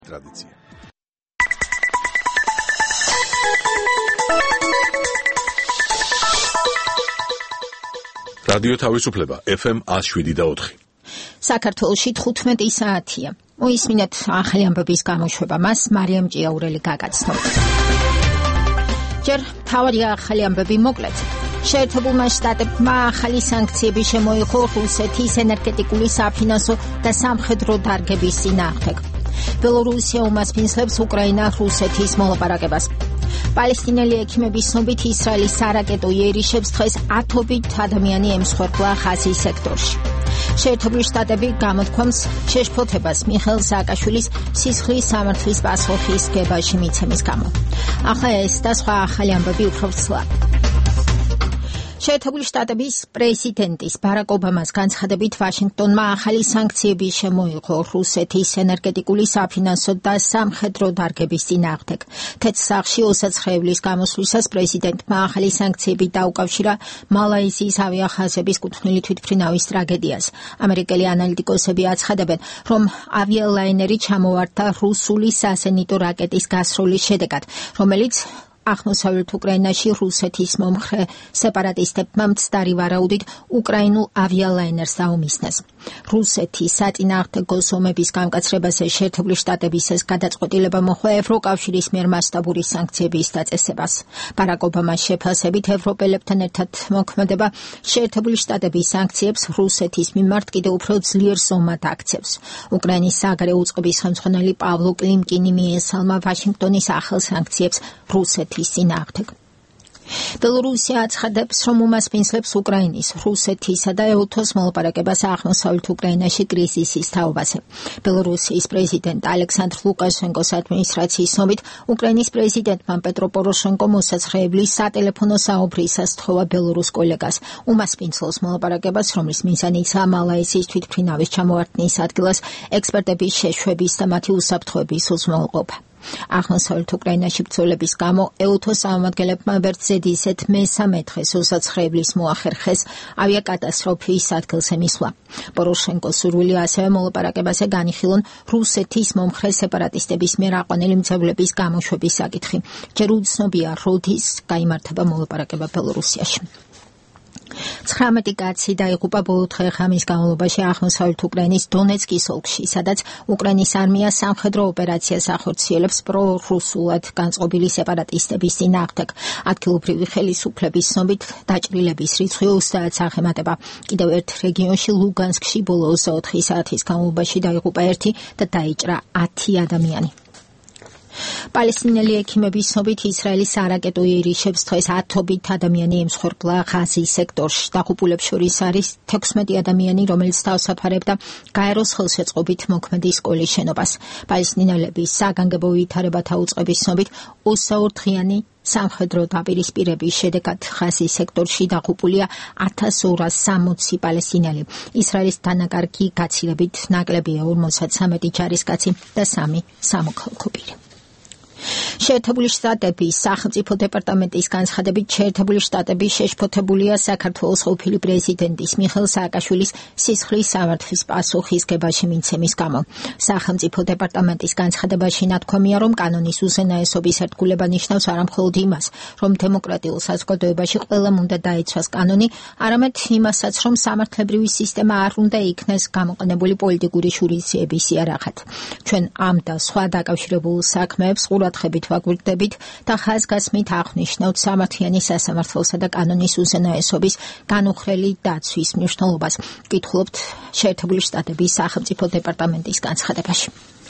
ტრადიცია. რადიო თავისუფლება FM 107.4. საქართველოში 15 საათია. მოისმინეთ ახალი ამბების გამოშვება, მას მარიამ ჭიაურელი გაგაცნობთ. ჯერ თავარია ახალი ამბები მოკლედ. შეერთებულმა შტატებმა ახალი სანქციები შემოიღო რუსეთის ენერგეტიკული, საფინანსო და სამხედრო დარგების წინააღმდეგ. ბელორუსია უმასპინძლებს უკრაინა-რუსეთის მოლაპარაკებას. პალესტინელი ექიმების ცნობით ისრაელის სარაკეტო იერიშებს დღეს ათობით ადამიანი ემსხვერპლა ღაზის სექტორში. შეერთებული შტატები გამოთქვამს შეშფოთებას მიხეილ სააკაშვილის სისხლის სამართლის პასუხის გებაში მიცემის გამო. ახლა ეს და სხვა ახალი ამბები უფრო ცლად. შეერთებული შტატების პრეზიდენტის ბარაკ ობამას განცხადებით ვაშინგტონმა ახალი სანქციები შემოიღო რუსეთის ენერგეტიკული, საფინანსო და სამხედრო დარგების წინააღმდეგ. თეთრსახში ოსაცხრეევლის გამოსვლისას პრეზიდენტმა ახალი სანქციები დაუკავშირა მალაიზიის ავიახაზების კუთვნილი თვითმფრინავის ტრაგედიას. ამერიკელი ანალიტიკოსები აცხადებენ, რომ ავიალაინერი ჩამოვარდა რუსული საზენიტო რაკეტის გასროლის შედეგად, რომელიც აღმოსავლეთ უკრაინაში რუსეთის მომხრე სეპარატისტებმა მცდარი ვარაუდით უკრაინულ ავიალაინერს დაუმისნეს. რუსეთის საწინააღმდეგო ომების გამკაცრებაზე შეერთებული შტატების ეს გადაწყვეტილება მოჰყვა ევროკავშირის მიერ მასშტაბური სანქციების დაწესებას. ბარაკ ობამას შეფასებით ევროპელებთან ერთად მოქმედება შეერთებული შტატების სანქციებს რუსეთის მიმართ კიდევ უფრო ძლიერ ზომად აქცევს. უკრაინის სააგარეო უწყების ხელმძღვანელი პავლო კლიმკინი მიესალმა ვაშინგტონის ახალ სანქციებს რუსეთის წინააღმდეგ. ბელორუსია აცხადებს, რომ უმასპინძლებს უკრაინის, რუსეთისა და ეუთოს მოლაპარაკებას აღმოსავლეთ უკრაინაში კრიზისის თაობაზე. ბელორუსიის პრეზიდენტ ალექსანდრ ლუკაშენკოს ადმინისტრაციის ცნობით, უკრაინის პრეზიდენტმა პეტრო პოროშენკომ მოსაცხრეებლის სატელეფონო საუბრისას სთხოვა ბელორუს კოლეგას უმასპინძლოს მოლაპარაკებას, რომლის მიზანიცაა მალაიზიის თვითმფრინავის ჩამოვარდნის ადგილას ექსპერტების შეშვების და მათი უსაფრთხოების უზრუნველყოფა. აღმოსავლეთ უკრაინაში ბრძოლების გამო ეუთოს წარმომადგენლებმა ვერც ზედიზედ მესამე დღეს უსაცხრეებლის მოახერხეს ავიაკატასტროფის ადგილზე მისვლა. პოროშენკოს სურვილი ასევე მოლაპარაკებაზე განიხილონ რუსეთის მომხრე სეპარატისტების მიერ აყვანილი მძევლების გამოშვების საკითხი. ჯერ უცნობია, როდის გაიმართება მოლაპარაკება ბელორუსიაში. 19 კაცი დაიღუპა ბოლო დღე-ღამის განმავლობაში აღმოსავლეთ უკრაინის დონეცკის ოლქში, სადაც უკრაინის არმია სამხედრო ოპერაციას ახორციელებს პრორუსულად განწყობილი სეპარატისტების წინააღმდეგ. ადგილობრივი ხელისუფლების ცნობით დაჭრილების რიცხვი 30-ს აღემატება. კიდევ ერთ რეგიონში, ლუგანსკში ბოლო 24 საათის განმავლობაში დაიღუპა 1 და დაიჭრა 10 ადამიანი. პალესტინელი ექიმების ცნობით ისრაელის სარაკეტო იერიშებს დღეს ათობით ადამიანი ემსხვერპლა ღაზის სექტორში. დაღუპულებს შორის არის 16 ადამიანი, რომელიც თავს აფარებდა გაეროს ხელშეწყობით მოქმედი სკოლის შენობას. პალესტინელების საგანგებო ვითარებათა უწყების ცნობით 22 დღიანი სამხედრო დაპირისპირების შედეგად ღაზის სექტორში დაღუპულია 1260 პალესტინელი. ისრაელის დანაკარგი გაცილებით ნაკლებია 53 ჯარისკაცი და 3 სამოქალაქო პირი. შეერთებული შტატების სახელმწიფო დეპარტამენტის განცხადებით, შეერთებული შტატები შეშფოთებულია საქართველოს ყოფილი პრეზიდენტის მიხეილ სააკაშვილის სისხლის სამართლის პასუხის გებაში მიცემის გამო. სახელმწიფო დეპარტამენტის განცხადებაში ნათქვამია, რომ კანონის უზენაესობის ერთგულება ნიშნავს არამხოლოდ იმას, რომ დემოკრატიულ საზოგადოებაში ყველამ უნდა დაიცვას კანონი, არამედ იმასაც, რომ სამართლებრივი სისტემა არ უნდა იქნეს გამოყენებული პოლიტიკური შურისძიების იარაღად. ჩვენ ამ და სხვა დაკავშირებულ საქმეებს ყურადღებით ვაგვირდებით და ხაზგასმით აღნიშნავთ სამართლიანი სასამართლოსა და კანონის უზენაესობის განუხრელი დაცვის მნიშვნელობას. ვკითხულობთ შეერთებული შტატების სახელმწიფო დეპარტამენტის განცხადებაში.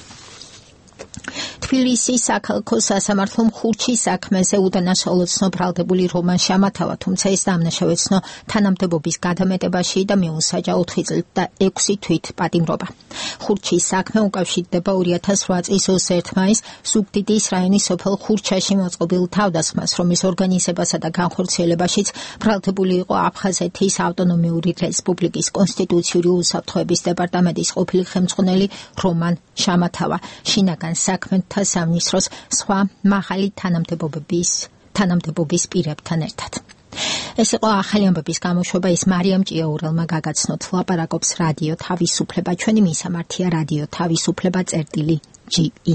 თბილისის საქალაქო სასამართლომ ხურჩის საქმეზე უდანაშაულოდ ბრალდებული რომან შამათავა, თუმცა ეს დამნაშავე ცნო თანამდებობის გადამეტებაში და მიუსაჯა 4 წლით და 6 თვით პატიმრობა. ხურჩის საქმე უკავშირდება 2008 წლის 21 მაისს ზუგდიდის რაიონის სოფელ ხურჩაში მოწყობილ თავდასხმას, რომლის ორგანიზებასა და განხორციელებაშიც ბრალდებული იყო აფხაზეთის ავტონომიური რესპუბლიკის კონსტიტუციური უსაფრთხოების დეპარტამენტის ყოფილი ხელმძღვანელი რომან შამათავა. შინაგან საქმეთა სამინისტროს სხვა მაღალი თანამდებობის პირებთან ერთად. ეს იყო ახალი ამბების გამოშვება, ის მარიამ ჭიაურელმა გაგაცნოთ. ლაპარაკობს რადიო თავისუფლება, ჩვენი მისამართია რადიო თავისუფლება წერტილი.ge.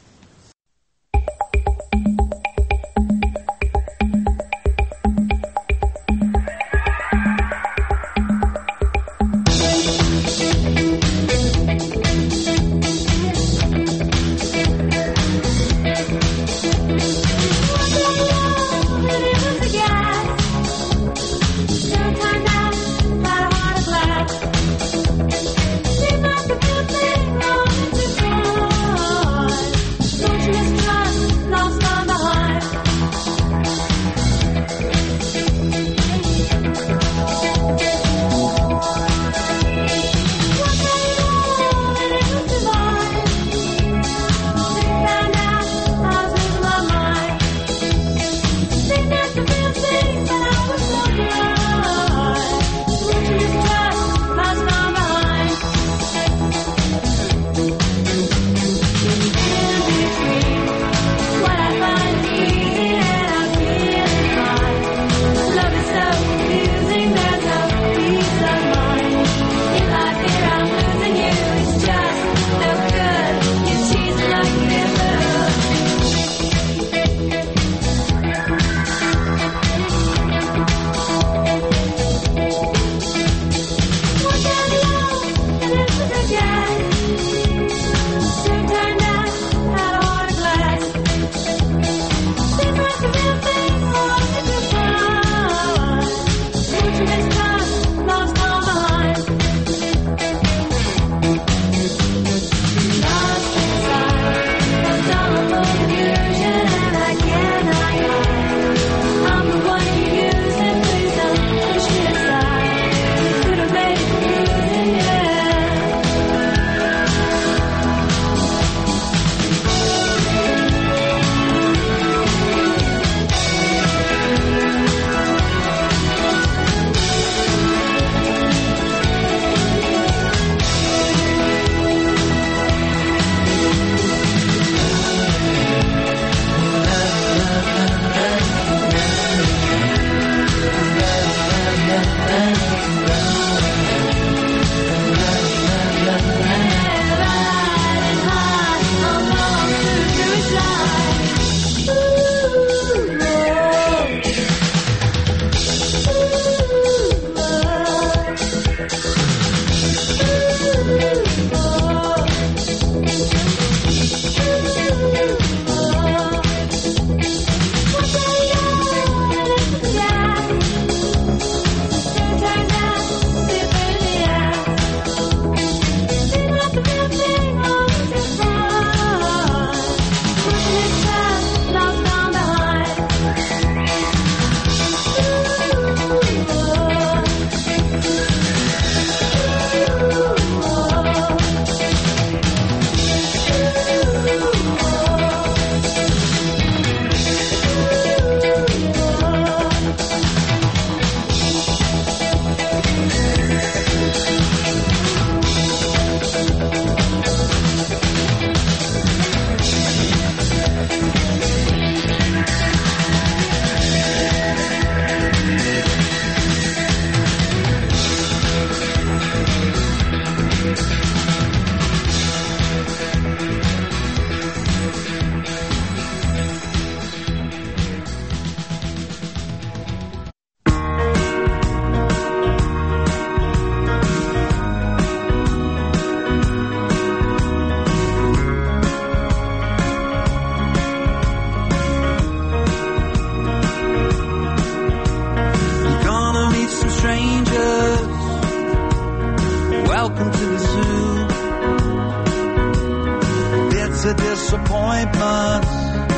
of disappointments,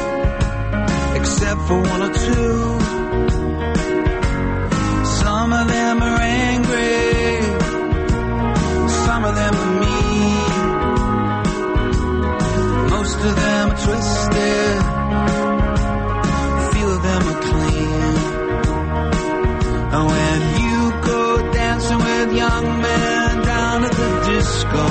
except for one or two. Some of them are angry, some of them are mean. Most of them are twisted, a few of them are clean. And when you go dancing with young men down at the disco,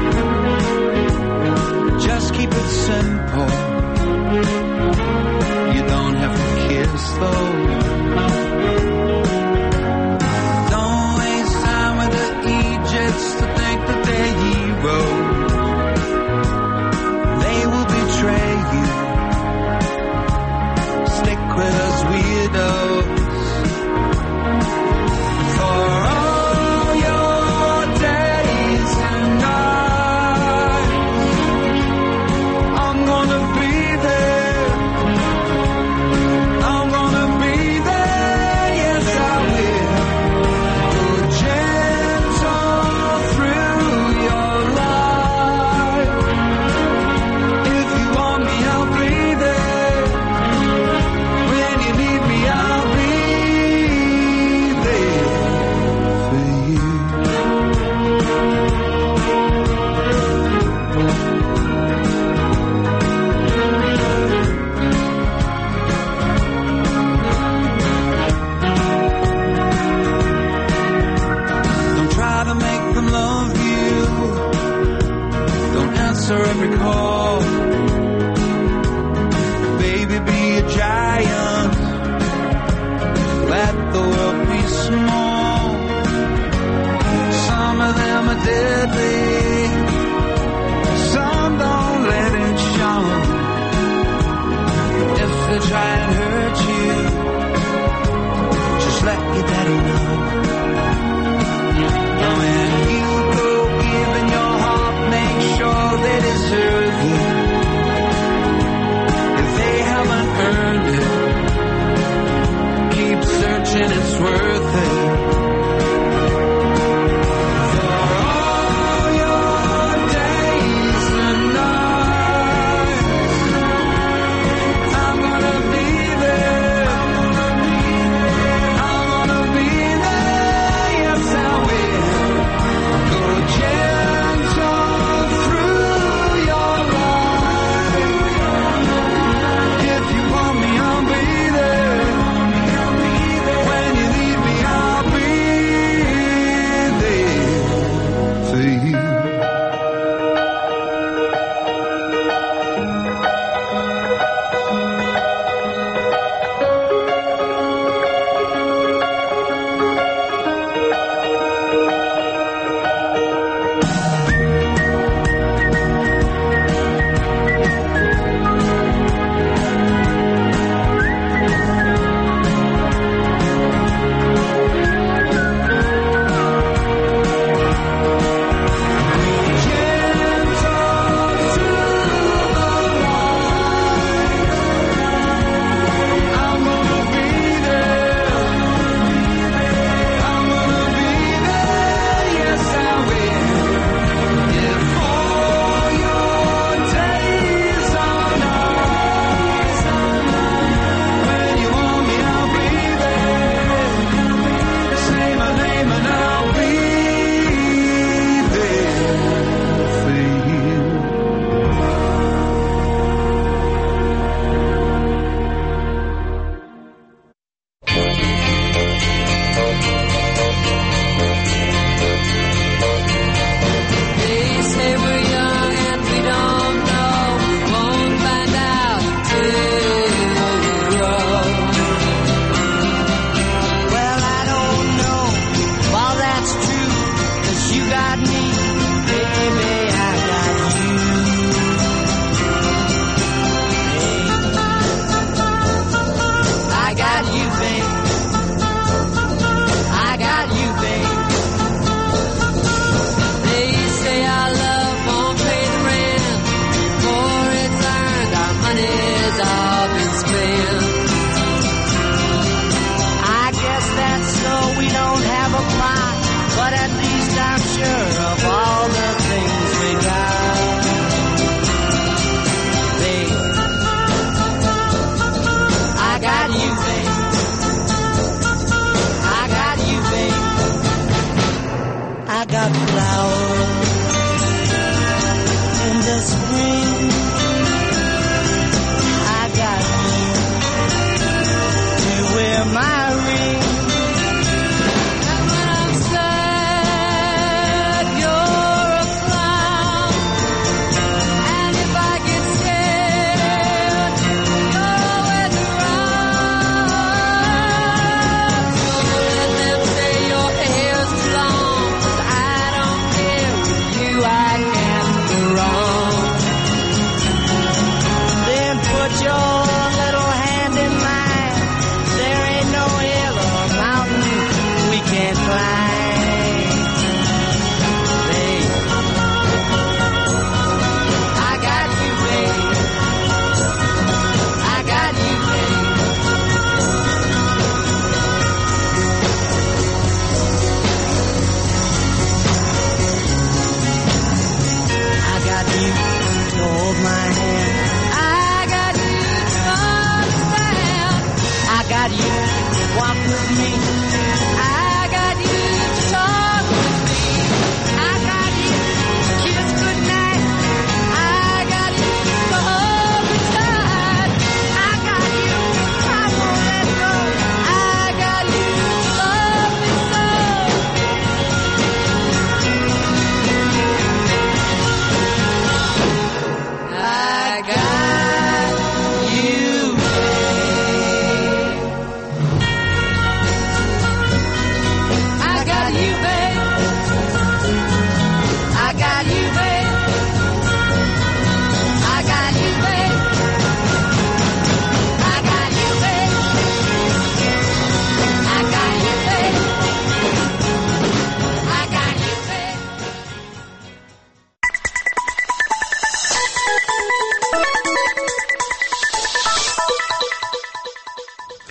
just keep it simple. You don't have to kiss though.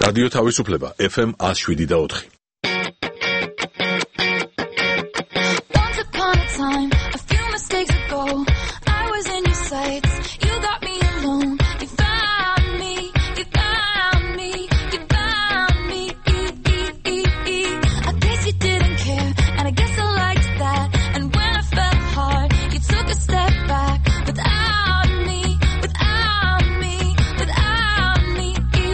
რადიო თავისუფლება FM 107.4. Once upon a time, a few mistakes ago, I was in your sights. You got me alone. You found me. You found me. You found me. I guess you didn't care, and I guess I liked that. And when I fell hard, you took a step back. Without me, without me, without me.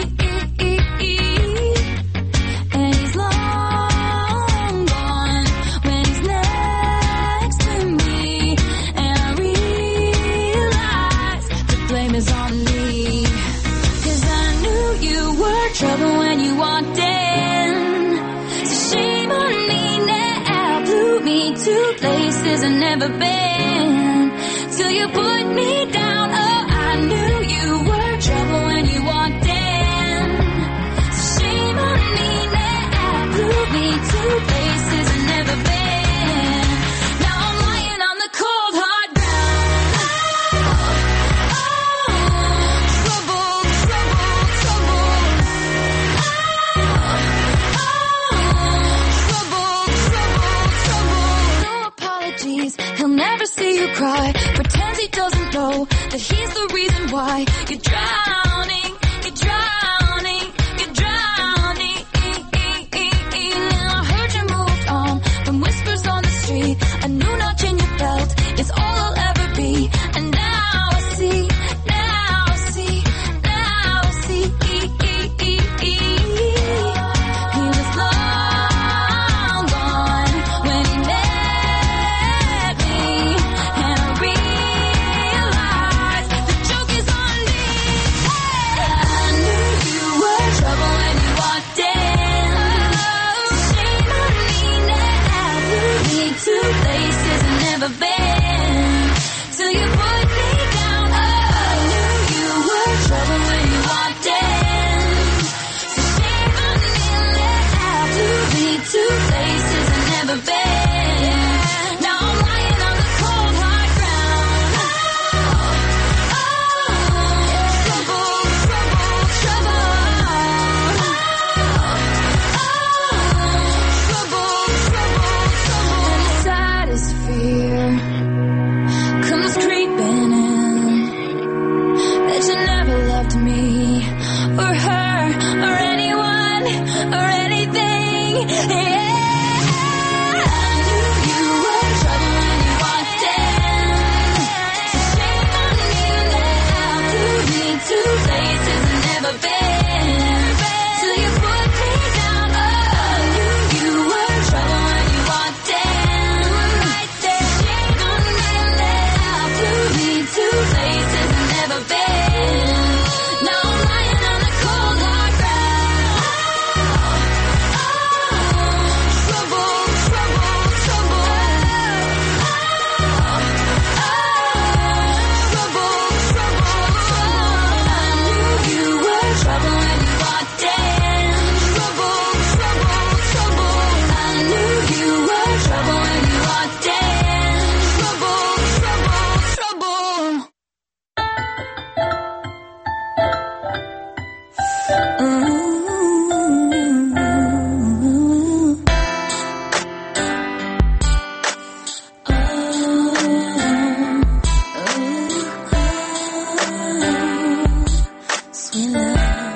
And he's long gone when he's next to me. And I realize the blame is on me. 'Cause I knew you were trouble when you walked in. So shame on me now, blew me to places I've never been. Till you put me down, oh, I knew you were trouble when you walked in. So shame on me now, blew me to places I've never been. Now I'm lying on the cold hard ground. Trouble, trouble, trouble. Trouble, trouble, trouble. No apologies, he'll never see you cry. Pretends he doesn't know that he's the reason why you're drowning, you're drowning, you're drowning. I heard you moved on from whispers on the street. A new notch in your belt is all I'll ever be. And now I see, now I see, now I see. He was long gone when he met me. And I realized the joke is on me. I knew you were trouble when you walked in. Shame on me now, blew me to places I've never been. Till you put me down, oh, I knew you were trouble when you walked in. So shame on me now, blew me to places I've never been. Now I'm lying on the cold hard ground. Trouble, trouble, trouble. Trouble, trouble, trouble. And the saddest fear comes creeping in, that you never loved me or her or anyone or anything. Yeah, I knew you were trouble when you walked in. So shame on me now, blew me to places I've never been. Till you put me down, oh, I knew you were trouble when you walked in. Shame on me now, blew me to places I've never been. Now I'm lying on the cold hard ground. Trouble, trouble, trouble. Trouble, trouble, trouble. I knew you were trouble when you walked in. Trouble, trouble, trouble. I knew you were trouble when you walked in. Trouble, trouble, trouble. Sweet love,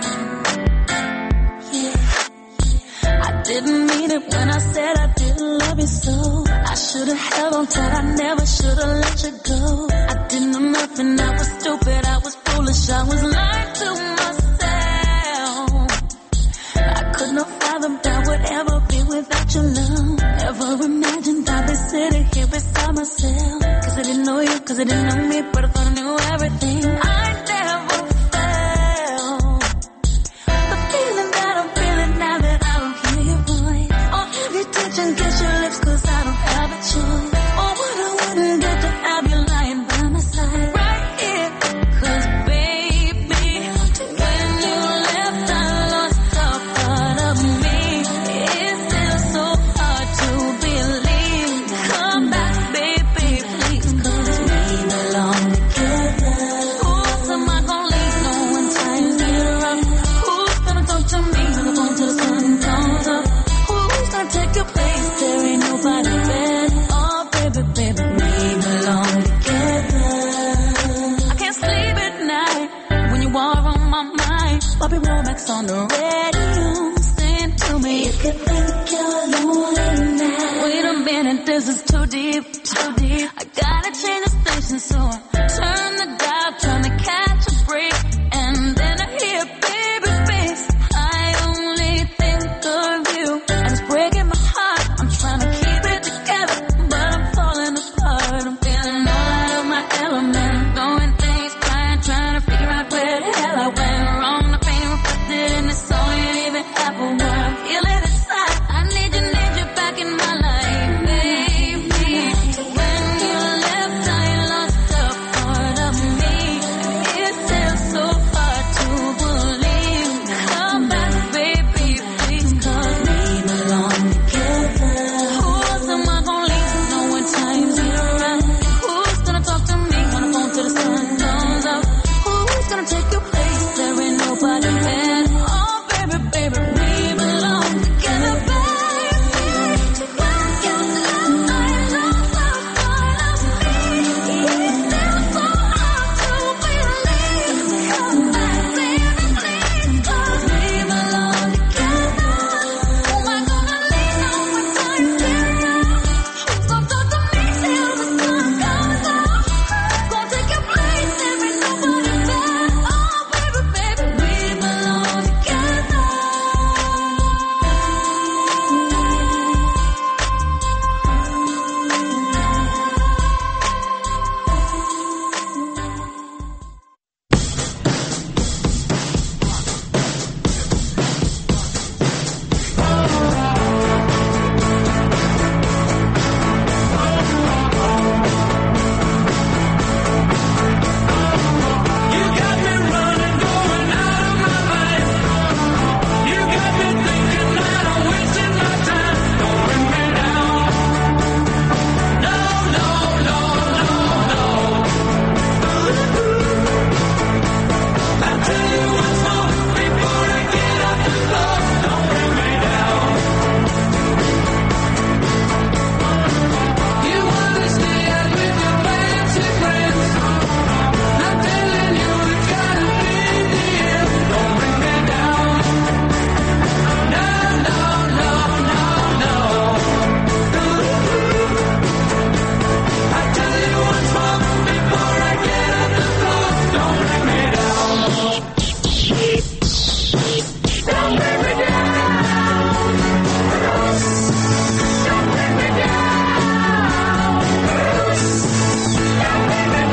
yeah. I didn't mean it when I said I didn't love you so. I should've held on tight, I never should've let you go. I didn't know nothing, I was stupid, I was foolish, I was lying to myself. I could not fathom that would ever be without your love. Never imagined I'd be sitting here beside myself. 'Cause I didn't know you, 'cause I didn't know me, but I thought I knew everything. I never felt the feeling that I'm feeling now that I don't hear your voice. Or every touch and kiss your lips, 'cause I don't have a choice. Oh, what I wouldn't do to have you lying by my side right here. 'Cause baby, when you left, I lost a part of me. It's still so hard to believe. Come back, baby, please, 'cause we belong. sloppy romance on the radio. Sing to me. You could think you're lonely now. Wait a minute, this is too deep, too deep. I gotta change the station soon. Turn the dial, trying to catch a break. And then I hear baby's face. I only think of you. And it's breaking my heart. I'm trying to keep it together, but I'm falling apart. I'm feeling all out of my element. Doing things, trying to figure out where the hell I went wrong. The pain reflected in the song ain't even half of what I'm feeling inside. I need you back in my life, baby. When you left, I lost a part of me. It's still so hard to believe. Come back, baby, please, 'cause we belong together. Who else am I gonna leave to know when times get rough? Who's gonna talk to me on the phone till the sun comes up? Who's gonna take your place? There ain't nobody better. Oh, baby, baby, we belong together, baby. When you left, I lost a part of me. It's still so hard to believe. Come back, baby, please, 'cause we belong together. Who am I gonna lean on when times get rough? Who's gonna talk to me till the sun comes up? Who's gonna take your place? There ain't nobody better. Oh, baby, baby, we belong together. You got me running, going out of my mind. You got me thinking that I'm wasting my time. Don't bring me down. No, no, no, no, no. I tell you once more before I get off the floor. Don't bring me down. You wanna stay out with your fancy friends. I'm telling you, it's gotta be the end. Don't bring me down. No, no, no, no, no. I tell you once more before I get off the floor. Don't bring me down. Don't bring me down. Don't bring me down. Don't bring me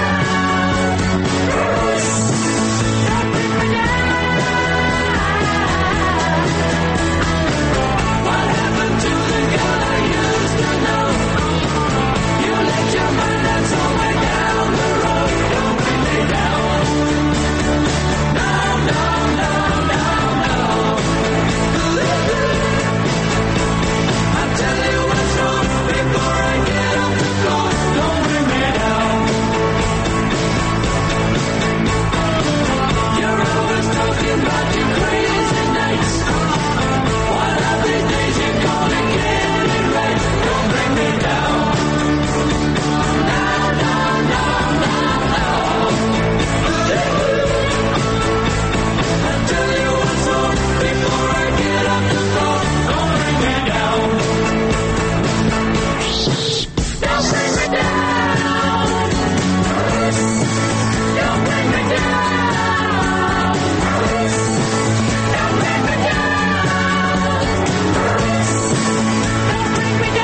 What happened to the girl I used to know? You let your mind run somewhere down the road. Don't bring me down. No, no, no, no, no. I tell you once more before I get off the floor. Don't bring me down. You're always talking about your crazy nights. One of these days you're gonna get it right. Don't bring me down. No, no, no, no, no. I tell you once more before I get off the floor. Don't bring me down. Don't bring me down. Don't bring me down. Don't bring me down. Don't bring me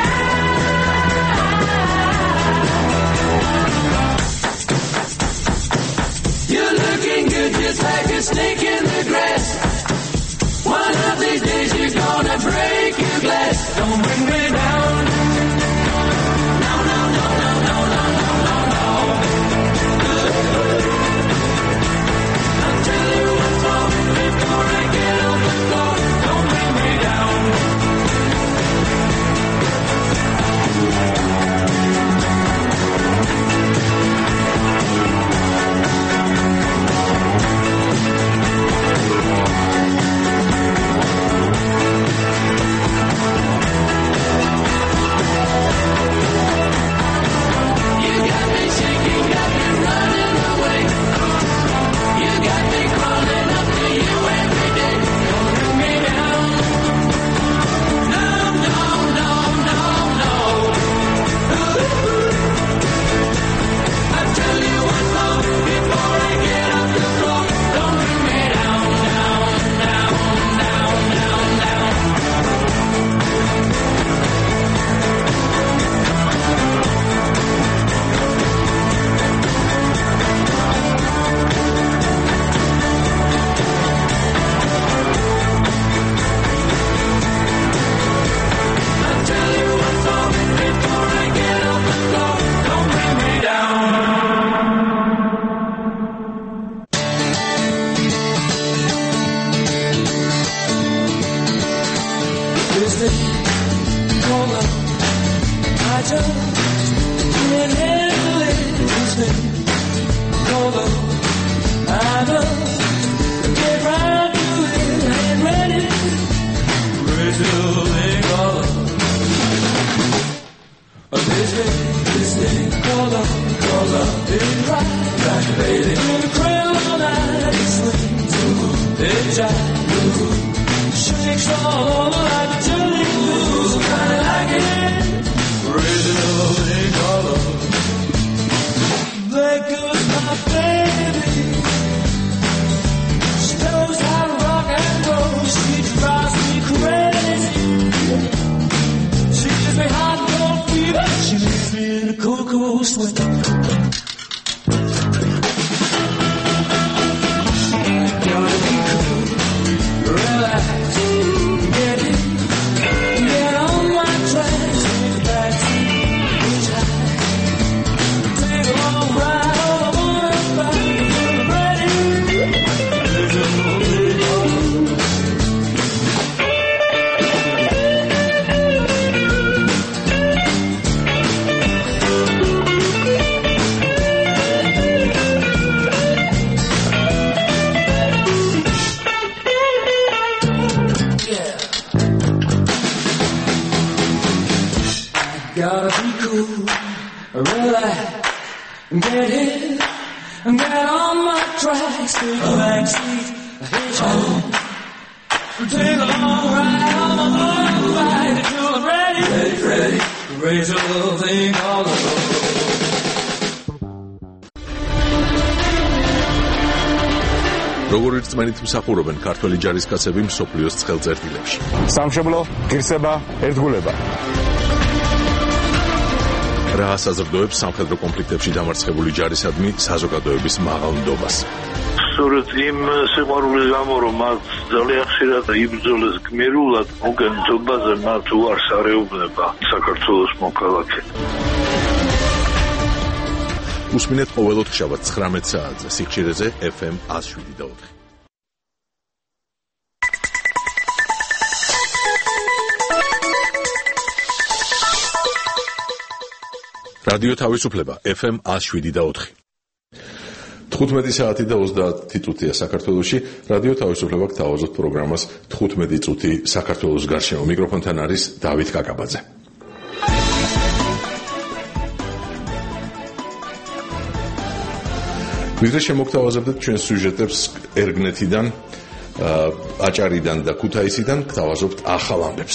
down. You're looking good just like a snake in the grass. One of these days you're gonna break your glass. Don't bring me down. No, no, no, no, no, no, no, no, no. I'll tell you once more before I get off the floor. Don't bring me down. როგორიც წმენით მსახურობენ ქართველი ჯარისკაცები მსოფლიოს ცხელწერტილებში. სამშობლო, ღირსება, ერთგულება. რა ასაზრდოებს სამხედრო კონფლიქტებში დამარცხებული ჯარისადმი საზოგადოების მაღალ ნდობას. სწორედ იმ სიყვარულის გამო, რომ მათ ძალიან ხშირად იბრძოლეს გმირულად, უკან ძობაზე მათ უარს არეუბნება საქართველოს მოქალაქე. უსმინეთ ყოველდღიურად 19 საათზე სიხშირეზე FM 107.4. რადიო თავისუფლება FM 107.4. 15 საათი და 30 წუთია საქართველოში. რადიო თავისუფლება გთავაზობთ პროგრამას 15 წუთი საქართველოს გარშემო. მიკროფონთან არის დავით კაკაბაძე. ვიდრე შემოგთავაზებდეთ ჩვენ სიუჟეტებს ერგნეთიდან, აჭარიდან და ქუთაისიდან, გთავაზობთ ახალ ამბებს.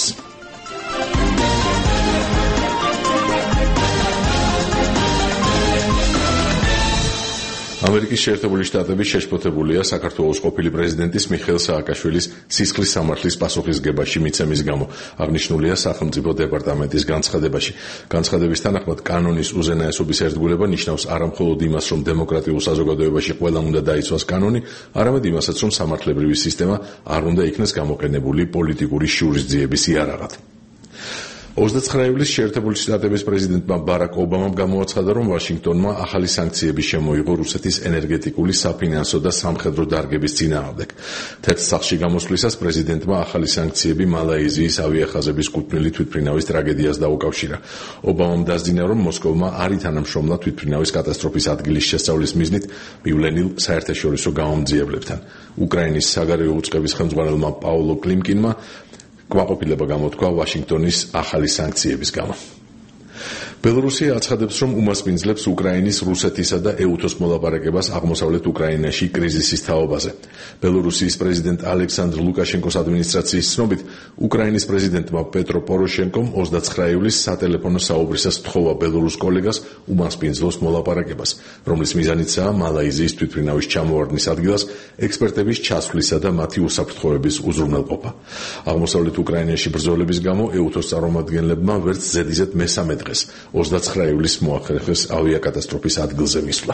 ამერიკის შეერთებული შტატები შეშფოთებულია საქართველოს ყოფილი პრეზიდენტის მიხეილ სააკაშვილის სისხლის სამართლის პასუხისგებაში მიცემის გამო. აღნიშნულია სახელმწიფო დეპარტამენტის განცხადებაში. განცხადების თანახმად კანონის უზენაესობის ერთგულება ნიშნავს არამხოლოდ იმას, რომ დემოკრატიულ საზოგადოებაში ყველამ უნდა დაიცვას კანონი, არამედ იმასაც, რომ სამართლებრივი სისტემა არ უნდა იქნეს გამოყენებული პოლიტიკური შურისძიების იარაღად. 29 ივლისს შეერთებული შტატების პრეზიდენტმა ბარაკ ობამამ გამოაცხადა, რომ ვაშინგტონმა ახალი სანქციები შემოიღო რუსეთის ენერგეტიკული, საფინანსო და სამხედრო დარგების წინააღმდეგ. თეთრ სახლში გამოსვლისას პრეზიდენტმა ახალი სანქციები მალაიზიის ავიახაზების კუთვნილი თვითმფრინავის ტრაგედიას დაუკავშირა. ობამამ დასძინა, რომ მოსკოვმა არ ითანამშრომლა თვითმფრინავის კატასტროფის ადგილის შესწავლის მიზნით მივლენილ საერთაშორისო გამომძიებლებთან. უკრაინის საგარეო უწყების ხელმძღვანელმა პაულო კლიმკინმა კმაყოფილება გამოთქვა ვაშინგტონის ახალი სანქციების გამო. ბელორუსია აცხადებს, რომ უმასპინძლებს უკრაინის, რუსეთისა და ეუთოს მოლაპარაკებას აღმოსავლეთ უკრაინაში კრიზისის თაობაზე. ბელორუსიის პრეზიდენტ ალექსანდრ ლუკაშენკოს ადმინისტრაციის ცნობით, უკრაინის პრეზიდენტმა პეტრო პოროშენკომ 29 ივლისს სატელეფონო საუბრისას თხოვა ბელორუს კოლეგას უმასპინძლოს მოლაპარაკებას, რომლის მიზანიცაა მალაიზიის თვითმფრინავის ჩამოვარდნის ადგილას ექსპერტების ჩასვლისა და მათი უსაფრთხოების უზრუნველყოფა. აღმოსავლეთ უკრაინაში ბრძოლების გამო ეუთოს წარმომადგენლებმა ვერც ზედიზედ მესამე დღეს 29 ივლისს მოახერხეს ავიაკატასტროფის ადგილზე მისვლა.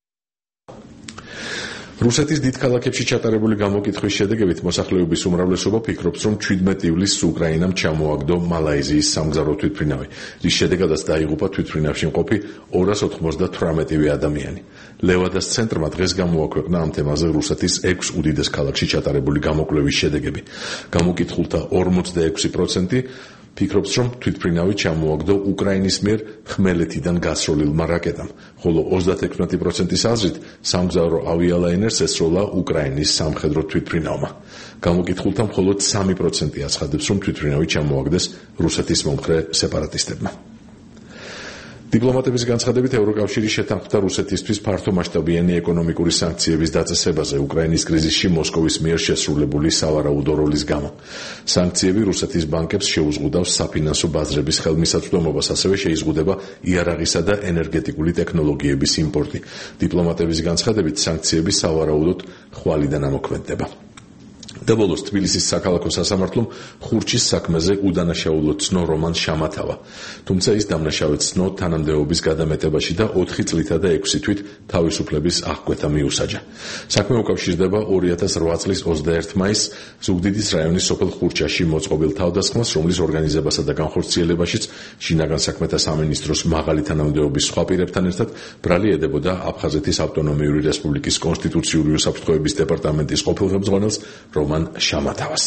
რუსეთის დიდ ქალაქებში ჩატარებული გამოკითხვის შედეგებით მოსახლეობის უმრავლესობა ფიქრობს, რომ 17 ივლისს უკრაინამ ჩამოაგდო მალაიზიის სამგზავრო თვითმფრინავი, რის შედეგადაც დაიღუპა თვითმფრინავში მყოფი 298 ადამიანი. ლევადას ცენტრმა დღეს გამოაქვეყნა ამ თემაზე რუსეთის 6 უდიდეს ქალაქში ჩატარებული გამოკვლევის შედეგები. გამოკითხულთა 46% ფიქრობს, რომ თვითმფრინავი ჩამოაგდო უკრაინის მიერ ხმელეთიდან გასროლილმა რაკეტამ, ხოლო 36%-ის აზრით სამგზავრო ავიალაინერს ესროლა უკრაინის სამხედრო თვითმფრინავმა. გამოკითხულთა მხოლოდ 3% აცხადებს, რომ თვითმფრინავი ჩამოაგდეს რუსეთის მომხრე სეპარატისტებმა. დიპლომატების განცხადებით ევროკავშირი შეთანხმდა რუსეთისთვის ფართომასშტაბიანი ეკონომიკური სანქციების დაწესებაზე უკრაინის კრიზისში მოსკოვის მიერ შესრულებული სავარაუდო როლის გამო. სანქციები რუსეთის ბანკებს შეუზღუდავს საფინანსო ბაზრების ხელმისაწვდომობას, ასევე შეიზღუდება იარაღისა და ენერგეტიკული ტექნოლოგიების იმპორტი. დიპლომატების განცხადებით სანქციები სავარაუდოდ ხვალიდან ამოქმედდება. და ბოლოს თბილისის საქალაქო სასამართლომ ხურჩის საქმეზე უდანაშაულო ცნო რომან შამათავა. თუმცა ის დამნაშავედ ცნო თანამდებობის გადამეტებაში და 4 წლითა და 6 თვით თავისუფლების აღკვეთა მიუსაჯა. საქმე უკავშირდება 2008 წლის 21 მაისს ზუგდიდის რაიონის სოფელ ხურჩაში მოწყობილ თავდასხმას, რომლის ორგანიზებასა და განხორციელებაშიც შინაგან საქმეთა სამინისტროს მაღალი თანამდებობის სხვა პირებთან ერთად ბრალი ედებოდა აფხაზეთის ავტონომიური რესპუბლიკის კონსტიტუციური უსაფრთხოების დეპარტამენტის ყოფილ ხელმძღვანელს რომან შამათავას.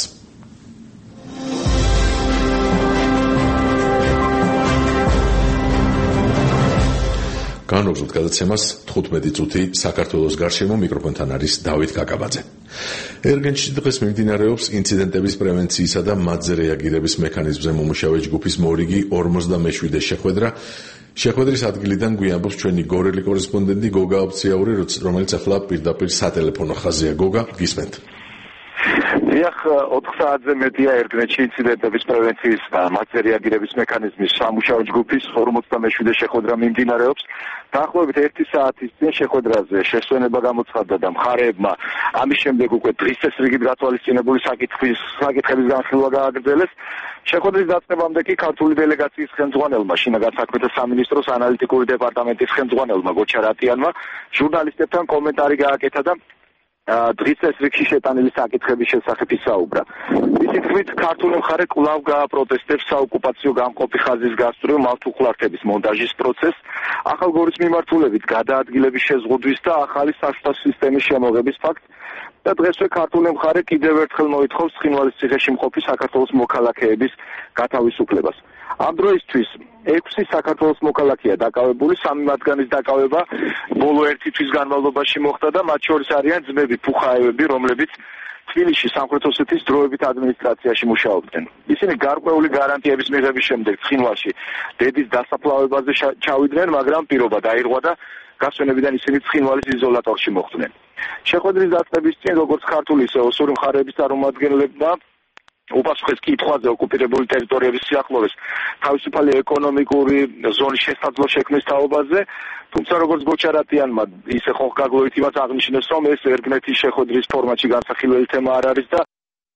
განვაგრძოთ გადაცემას 15 წუთი საქართველოს გარშემო, მიკროფონთან არის დავით კაკაბაძე. ერგენჩში დღეს მიმდინარეობს ინციდენტების პრევენციისა და მათზე რეაგირების მექანიზმზე მომუშავე ჯგუფის მორიგი 47 შეხვედრა. შეხვედრის ადგილიდან გვიამბობს ჩვენი გორელი კორესპონდენტი გოგა აფციაური, რომელიც ახლა პირდაპირ სატელეფონო ხაზია. გოგა, გისმენთ. დიახ, 4 საათზე მეტია ერგენჩში ინციდენტების პრევენციის და მათზე რეაგირების მექანიზმის სამუშაო ჯგუფის 47 შეხვედრა მიმდინარეობს. დაახლოებით 1 საათის წინ შეხვედრაზე შესვენება გამოცხადდა და მხარეებმა ამის შემდეგ უკვე დღის წესრიგით გათვალისწინებული საკითხების განხილვა გააგრძელეს. შეხვედრის დაწყებამდე კი ქართული დელეგაციის ხელმძღვანელმა, შინაგან საქმეთა სამინისტროს ანალიტიკური დეპარტამენტის ხელმძღვანელმა გოჩა რატიანმა ჟურნალისტებთან კომენტარი გააკეთა და დღის წესრიგში შეტანილი საკითხების შესახებ ისაუბრა. მისი თქმით, ქართული მხარე კვლავ გააპროტესტებს საოკუპაციო გამყოფი ხაზის გასწვრივ მავთუხლართების მონტაჟის პროცესს, ახალგორის მიმართულებით გადაადგილების შეზღუდვის და ახალი საშუალო სისტემის შემოღების ფაქტს და დღესვე ქართული მხარე კიდევ ერთხელ მოითხოვს ცხინვალის ციხეში მყოფი საქართველოს მოქალაქეების გათავისუფლებას. ამ დროისთვის 6 საქართველოს მოქალაქეა დაკავებული, 3 მათგანის დაკავება ბოლო 1 თვის განმავლობაში მოხდა და მათ შორის არიან ძმები ფუხაევები, რომლებიც თბილისში სამხრეთ ოსეთის დროებით ადმინისტრაციაში მუშაობდნენ. ისინი გარკვეული გარანტიების მიღების შემდეგ ცხინვალში დედის დასაფლავებაზე ჩავიდნენ, მაგრამ პირობა დაირღვა და გასვენებიდან ისინი ცხინვალის იზოლატორში მოხვდნენ. შეხვედრის დაწყების წინ როგორც ქართული, ისე ოსური მხარეების წარმომადგენლებმა უპასუხეს კითხვაზე ოკუპირებული ტერიტორიების სიახლოვეს თავისუფალი ეკონომიკური ზონის შესაძლო შექმნის თაობაზე, თუმცა როგორც გოჩა რატიანმა ისე ხოხგაგლოით იმას აღნიშნეს, რომ ეს ერგნეთის შეხვედრის ფორმატში განსახილველი თემა არ არის და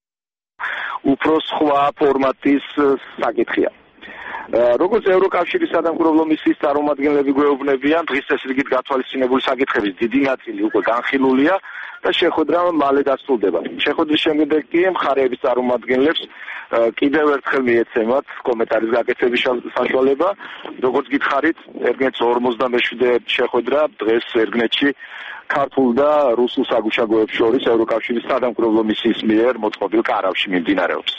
უფრო სხვა ფორმატის საკითხია. როგორც ევროკავშირის სადამკვირვებლო მისიის წარმომადგენლები გვეუბნებიან, დღის წესრიგით გათვალისწინებული საკითხების დიდი ნაწილი უკვე განხილულია და შეხვედრა მალე დასრულდება. შეხვედრის შემდეგ კი მხარეების წარმომადგენლებს კიდევ ერთხელ მიეცემათ კომენტარის გაკეთების საშუალება. როგორც გითხარით, ერგენჩის 47 შეხვედრა დღეს ერგენჩში ქართულ და რუსულ საგუშაგოებს შორის ევროკავშირის სადამკვირვებლო მისიის მიერ მოწყობილ კარავში მიმდინარეობს.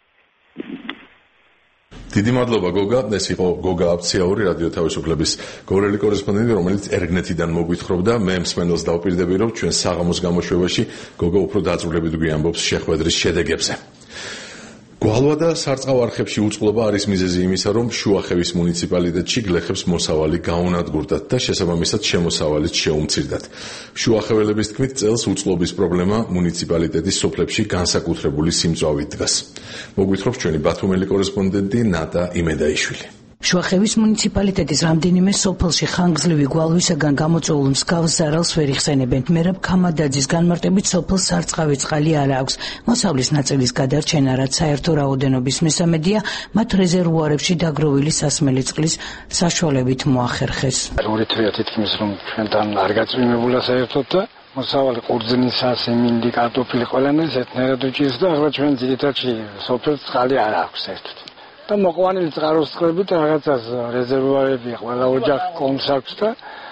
დიდი მადლობა გოგა, ეს იყო გოგა აფციაური, რადიო თავისუფლების გორელი კორესპონდენტი, რომელიც ერგნეთიდან მოგვითხრობდა. მე მსმენელს დავპირდები, რომ ჩვენ საღამოს გამოშვებაში გოგა უფრო დაწვრილებით გვიამბობს შეხვედრის შედეგებზე. გვალვა და სარწყავ არხებში უწყლობა არის მიზეზი იმისა, რომ შუახევის მუნიციპალიტეტში გლეხებს მოსავალი გაუნადგურდათ და შესაბამისად შემოსავალიც შეუმცირდათ. შუახეველების თქმით, წელს უწყლობის პრობლემა მუნიციპალიტეტის სოფლებში განსაკუთრებული სიმწვავით დგას. მოგვითხრობს ჩვენი ბათუმელი კორესპონდენტი ნატა იმედაიშვილი. შუახევის მუნიციპალიტეტის რამდენიმე სოფელში ხანგრძლივი გვალვისაგან გამოწვეულ მსგავს ზარალს ვერ იხსენებენ. მერაბ ქამადაძის განმარტებით სოფელს სარწყავი წყალი არ აქვს. მოსავლის ნაწილის გადარჩენა, რაც საერთო რაოდენობის მესამედია, მათ რეზერვუარებში დაგროვილი სასმელი წყლის საშუალებით მოახერხეს. ორი თვეა თითქმის რომ ჩვენთან არ გაწვიმებულა საერთოდ და მოსავალი ყურძნისას, მინდი, კარტოფილი ყველანაირად ერთნაირად უჭირს და ახლა ჩვენ ძირითადში სოფელს წყალი არ აქვს საერთოდ. და მოყვანილი წყაროს წყლებით რაღაცას რეზერვუარები ყველა ოჯახ კონს აქვს და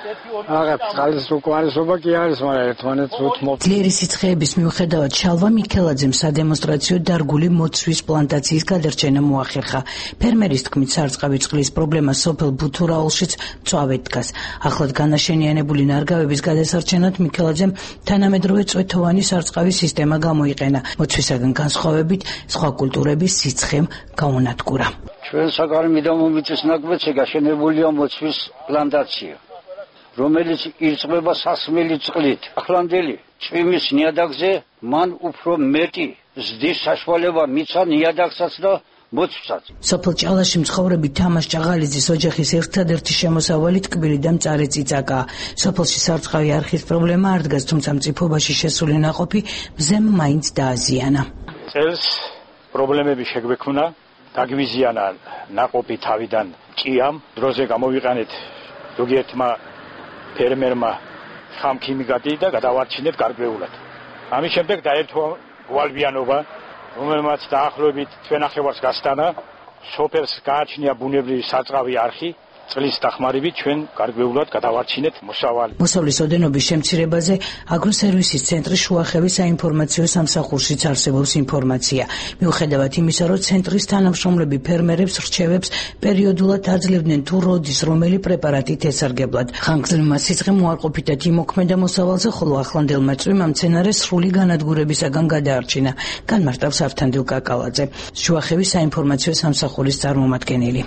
რაღაც წყალის უკმარისობა კი არის, მაგრამ ერთმანეთს უთმობ. ძლიერი სიცხეების მიუხედავად შალვა მიქელაძემ სადემონსტრაციო დარგული მოცვის პლანტაციის გადარჩენა მოახერხა. ფერმერის თქმით, სარწყავი წყლის პრობლემა სოფელ ბუთურაულშიც მწვავედ დგას. ახლად განაშენიანებული ნარგავების გადასარჩენად მიქელაძემ თანამედროვე წვეთოვანი სარწყავის სისტემა გამოიყენა. მოცვისაგან განსხვავებით, სხვა კულტურების სიცხემ გაუნადგურა. ჩვენ საკარმიდო მომიწის ნაკვეთზე გაშენებულია მოცვის პლანტაცია, რომელიც ირწყვება სასმელი წყლით. ახლანდელი წვიმის ნიადაგზე მან უფრო მეტი ზრდის საშუალება მიცა ნიადაგსაც და მოცვსაც. სოფელ ჭალაში მცხოვრები თამაშ ჭაღალიძის ოჯახის ერთადერთი შემოსავალი ტკბილი და მწარე წიწაკაა. სოფელში სარწყავი არხის პრობლემა არ დგას, თუმცა მწიფობაში შესული ნაყოფი მზემ მაინც დააზიანა. წელს პრობლემები შეგვექმნა, დაგვიზიანა ნაყოფი თავიდან ჭიამ, დროზე გამოვიყენეთ ზოგიერთმა ფერმერმა ხამქიმიკატი და გადავარჩინეთ გარკვეულად. ამის შემდეგ დაერთო გვალვიანობა, რომელმაც დაახლოებით თვენახევარს გასტანა, სოფელს გააჩნია ბუნებრივი სარწყავი არხი, წყლის დახმარებით ჩვენ გარკვეულად გადავარჩინეთ მოსავალი. მოსავლის ოდენობის შემცირებაზე აგროსერვისის ცენტრის შუახევის საინფორმაციო სამსახურშიც არსებობს ინფორმაცია. მიუხედავად იმისა, რომ ცენტრის თანამშრომლები ფერმერებს რჩევებს პერიოდულად აძლევდნენ თუ როდის რომელი პრეპარატით ესარგებლად. ხანგრძლივმა სიცხემ უარყოფითად იმოქმედა მოსავალზე, ხოლო ახლანდელმა წვიმამ მცენარეს სრული განადგურებისაგან გადაარჩინა. განმარტავს ავთანდილ კაკალაძე, შუახევის საინფორმაციო სამსახურის წარმომადგენელი.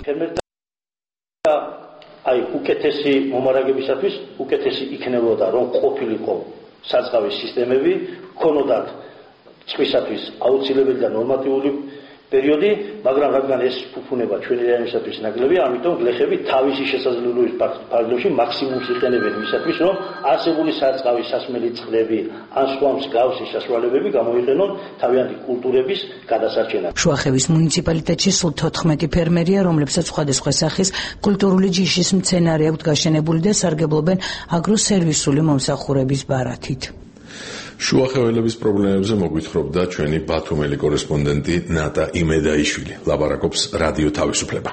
აი უკეთესი მომარაგებისათვის უკეთესი იქნებოდა რომ ყოფილიყო სარწყავის სისტემები, ქონოდათ წვისათვის აუცილებელი და ნორმატიული პერიოდი, მაგრამ რადგან ეს ფუფუნება ჩვენი რაიონისათვის ნაკლები, ამიტომ გლეხები თავისი შესაძლებლობის ფარგლებში მაქსიმუმს იყენებენ იმისათვის, რომ არსებული სარწყავის სასმელი წყლები ან სხვა მსგავსი საშუალებები გამოიყენონ თავიანთი კულტურების გადასარჩენად. შუახევის მუნიციპალიტეტში სულ 14 ფერმერია, რომლებსაც სხვადასხვა სახის კულტურული ჯიშის მცენარე აქვთ გაშენებული და სარგებლობენ აგროსერვისული მომსახურების ბარათით. შუახეველების პრობლემებზე მოგვითხრობდა ჩვენი ბათუმელი კორესპონდენტი ნატა იმედაიშვილი. ლაპარაკობს რადიო თავისუფლება.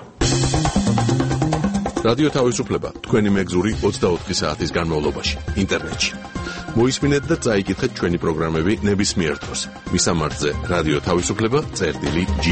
რადიო თავისუფლება თქვენი მეგზური 24 საათის განმავლობაში ინტერნეტში. მოისმინეთ და წაიკითხეთ ჩვენი პროგრამები ნებისმიერ დროს. მისამართზე რადიო თავისუფლება.ge.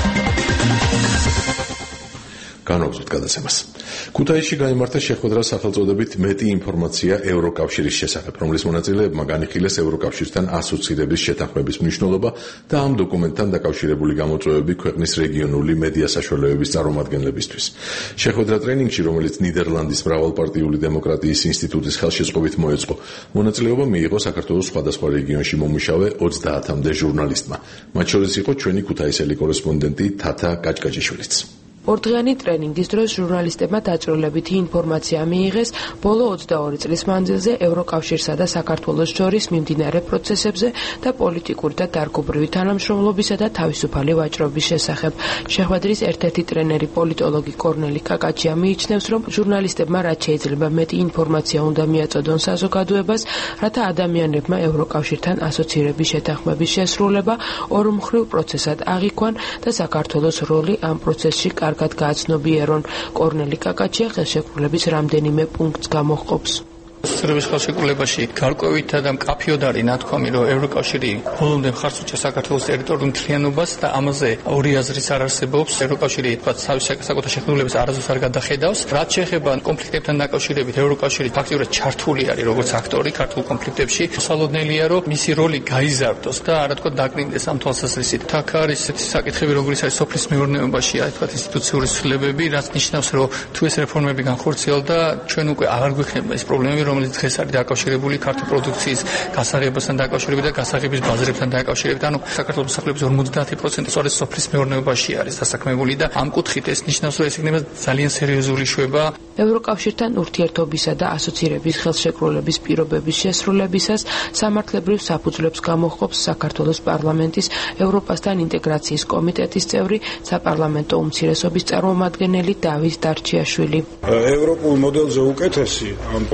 განვაგრძოთ გადაცემას. ქუთაისში გაიმართა შეხვედრა სახელწოდებით მეტი ინფორმაცია ევროკავშირის შესახებ, რომლის მონაწილეებმა განიხილეს ევროკავშირთან ასოცირების შეთანხმების მნიშვნელობა და ამ დოკუმენტთან დაკავშირებული გამოწვევები ქვეყნის რეგიონული მედია საშუალებების წარმომადგენლებისთვის. შეხვედრა ტრენინგში, რომელიც ნიდერლანდის მრავალპარტიული დემოკრატიის ინსტიტუტის ხელშეწყობით მოეწყო, მონაწილეობა მიიღო საქართველოს სხვადასხვა რეგიონში მომუშავე 30-მდე ჟურნალისტმა. მათ შორის იყო ჩვენი ქუთაისელი კორესპონდენტი თათა კაჭკაჭიშვილიც. ორდღიანი ტრენინგის დროს ჟურნალისტებმა დაწვრილებითი ინფორმაცია მიიღეს ბოლო 22 წლის მანძილზე ევროკავშირსა და საქართველოს შორის მიმდინარე პროცესებზე და პოლიტიკური და დარგობრივი თანამშრომლობისა და თავისუფალი ვაჭრობის შესახებ. შეხვედრის ერთ-ერთი ტრენერი პოლიტოლოგი კორნელი კაკაჩია მიიჩნევს, რომ ჟურნალისტებმა რაც შეიძლება მეტი ინფორმაცია უნდა მიაწოდონ საზოგადოებას, რათა ადამიანებმა ევროკავშირთან ასოცირების შეთანხმების შესრულება ორმხრივ პროცესად აღიქვან და საქართველოს როლი ამ პროცესში გააცნობიერონ. კორნელი კაკაჩია ხელშეკრულების რამდენიმე პუნქტს გამოჰყოფს. ასოცირების ხელშეკრულებაში გარკვევითად და მკაფიოდ არის ნათქვამი, რომ ევროკავშირი ბოლომდე მხარს უჭერს საქართველოს ტერიტორიულ მთლიანობას და ამაზე ორი აზრის არ არსებობს. ევროკავშირი თავისი საკუთარ შეხედულებას არასდროს არ გადახედავს. რაც შეეხება კონფლიქტებთან დაკავშირებით, ევროკავშირი ფაქტიურად ჩართული არის როგორც აქტორი ქართულ კონფლიქტებში. მოსალოდნელია, რომ მისი როლი გაიზარდოს და არა თქო დაკნინდეს ამ თვალსაზრისით. აქ არის საკითხები, როგორიც არის სოფლის მეურნეობაში, აი თქვა ინსტიტუციური ცვლილებები, რაც ნიშნავს, რომ თუ ეს რეფორმები განხორციელდა, ჩვენ უკვე აღარ გვექნება ეს პრობლემები, რომელიც დღეს არის დაკავშირებული ქართული პროდუქციის გასაღებასთან დაკავშირებით და გასაღების ბაზრებთან დაკავშირებით. ანუ საქართველოს მოსახლეობის 50% სწორედ სოფლის მეურნეობაში არის დასაქმებული და ამ კუთხით ეს ნიშნავს, რომ ეს იქნება ძალიან სერიოზული შვება. ევროკავშირთან ურთიერთობისა და ასოცირების ხელშეკრულების პირობების შესრულებისას სამართლებრივ საფუძვლებს გამოჰყოფს საქართველოს პარლამენტის ევროპასთან ინტეგრაციის კომიტეტის წევრი, საპარლამენტო უმცირესობის წარმომადგენელი დავით დარჩიაშვილი. ევროპულ მოდელზე უკეთესი ამ ყველაფრის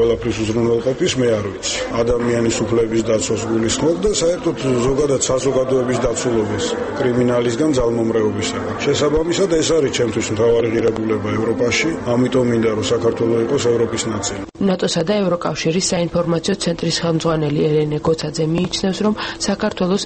უზრუნველყოფის მე არ ვიცი. ადამიანის უფლების დაცვას გულისხმობ და საერთოდ ზოგადად საზოგადოების დაცულობის კრიმინალისგან ძალმომრეობისგან. შესაბამისად ეს არის ჩემთვის მთავარი ღირებულება ევროპაში, ამიტომ მინდა რომ საქართველო იყოს ევროპის ნაწილი. ნატოსა და ევროკავშირის საინფორმაციო ცენტრის ხელმძღვანელი ელენე გოცაძე მიიჩნევს, რომ საქართველოს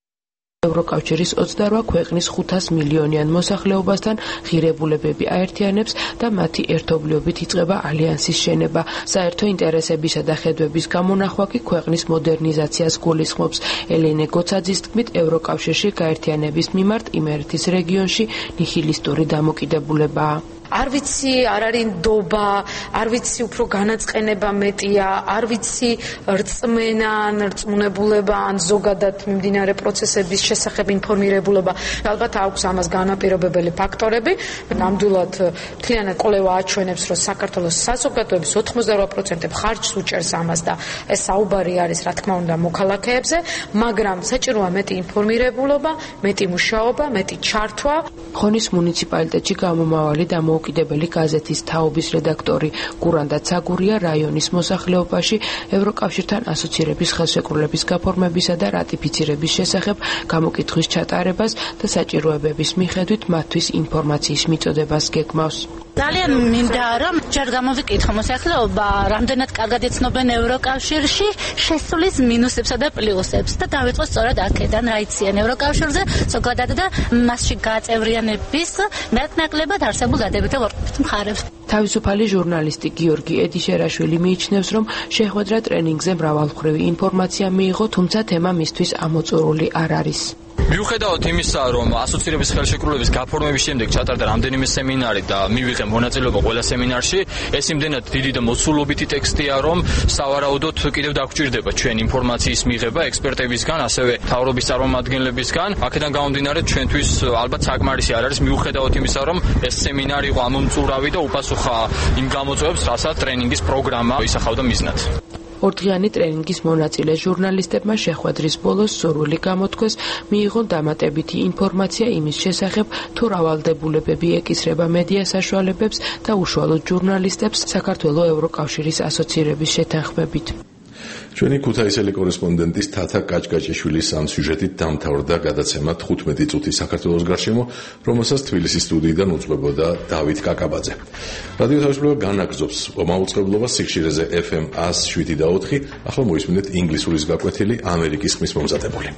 ევროკავშირის 28 ქვეყნის 500 მილიონიან მოსახლეობასთან ღირებულებები აერთიანებს და მათი ერთობლიობით იწყება ალიანსის შენება. საერთო ინტერესებისა და ხედვების გამონახვა კი ქვეყნის მოდერნიზაციას გულისხმობს. ელენე გოცაძის თქმით, ევროკავშირში გაერთიანების მიმართ იმერეთის რეგიონში ნიჰილისტური დამოკიდებულებაა. არ ვიცი, არ არის ნდობა, არ ვიცი უფრო განაწყენება მეტია, არ ვიცი რწმენა ან რწმუნებულება ან ზოგადად მიმდინარე პროცესების შესახებ ინფორმირებულობა. ალბათ აქვს ამას განაპირობებელი ფაქტორები. ნამდვილად მთლიანად კვლევა აჩვენებს, რომ საქართველოს საზოგადოების 88% ხარჯს უჭერს ამას და ეს საუბარი არის, რა თქმა უნდა, მოქალაქეებზე, მაგრამ საჭიროა მეტი ინფორმირებულობა, მეტი მუშაობა, მეტი ჩართვა. ხონის მუნიციპალიტეტში გამომავალი დამოუკიდებელი გაზეთის თაობის რედაქტორი გურანდა ცაგურია რაიონის მოსახლეობაში ევროკავშირთან ასოცირების ხელშეკრულების გაფორმებისა და რატიფიცირების შესახებ გამოკითხვის ჩატარებას და საჭიროებების მიხედვით მათთვის ინფორმაციის მიწოდებას გეგმავს. ძალიან მინდა რომ ჯერ გამოვიკითხო მოსახლეობა რამდენად კარგად იცნობენ ევროკავშირში შესulis მინუსებსა და პლუსებს და დავიწყო სწორად აქედან რა იციან ევროკავშირზე ზოგადად და მასში გაწევრიანების მეტნაკლებად არსებულ დადებითი მხარებს. თავისუფალი ჟურნალისტი გიორგი ედიშერაშვილი მიიჩნევს, რომ შეხვედრა ტრენინგზე მრავალმხრივი ინფორმაცია მიიღო, თუმცა თემა მისთვის ამოწურული არ არის. მიუხედავად იმისა, რომ ასოცირების ხელშეკრულების გაფორმების შემდეგ ჩატარდა რამდენიმე სემინარი და მივიღე მონაწილეობა ყველა სემინარში, ეს იმდენად დიდი და მოცულობითი ტექსტია, რომ სავარაუდოდ კიდევ დაგვჭირდება ჩვენ ინფორმაციის მიღება ექსპერტებისგან, ასევე მთავრობის წარმომადგენლებისგან. აქედან გამომდინარე, ჩვენთვის ალბათ საკმარისი არ არის, მიუხედავად იმისა, რომ ეს სემინარი იყო ამომწურავი და უპასუხა იმ გამოწვევებს, რასაც ტრენინგის პროგრამა ისახავდა მიზნად. ორდღიანი ტრენინგის მონაწილე ჟურნალისტებმა შეხვედრის ბოლოს სურვილი გამოთქვეს მიიღონ დამატებითი ინფორმაცია იმის შესახებ, თუ რა ვალდებულებები ეკისრება მედია საშუალებებს და უშუალოდ ჟურნალისტებს საქართველოს ევროკავშირის ასოცირების შეთანხმებით. ჩვენი ქუთაისელი კორესპონდენტის თათა კაჭკაჭიშვილის ამ სიუჟეტით დამთავრდა გადაცემა 15 წუთი საქართველოს გარშემო, რომელსაც თბილისის სტუდიიდან უძღვებოდა დავით კაკაბაძე. რადიო თავისუფლება განაგრძობს მაუწყებლობას სიხშირეზე FM 107.4. ახლა მოისმინეთ ინგლისურის გაკვეთილი ამერიკის ხმის მომზადებული.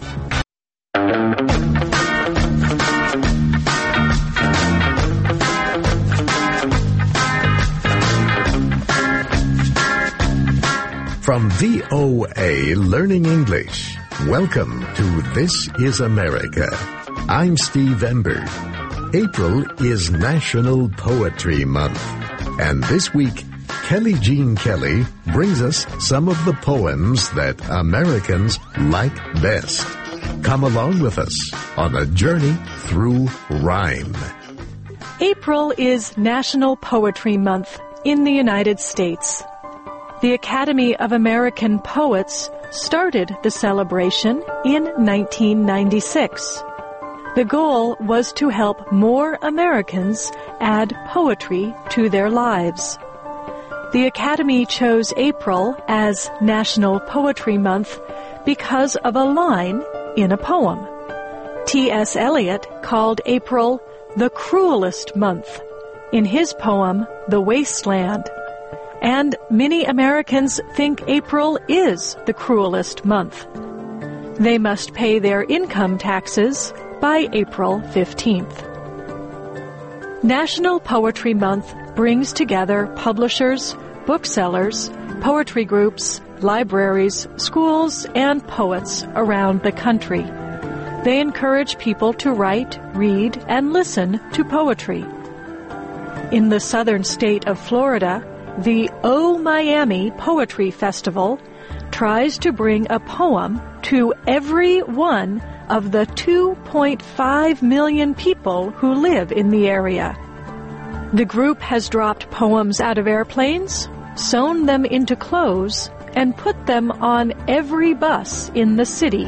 From VOA Learning English, welcome to This is America. I'm Steve Ember. April is National Poetry Month, and this week, Kelly Jean Kelly brings us some of the poems that Americans like best. Come along with us on a journey through rhyme. April is National Poetry Month in the United States. The Academy of American Poets started the celebration in 1996. The goal was to help more Americans add poetry to their lives. The Academy chose April as National Poetry Month because of a line in a poem. T.S. Eliot called April the cruelest month in his poem, The Wasteland. And many Americans think April is the cruelest month. They must pay their income taxes by April 15th. National Poetry Month brings together publishers, booksellers, poetry groups, libraries, schools, and poets around the country. They encourage people to write, read, and listen to poetry. In the southern state of Florida, the Oh Miami Poetry Festival tries to bring a poem to every one of the 2.5 million people who live in the area. The group has dropped poems out of airplanes, sewn them into clothes, and put them on every bus in the city.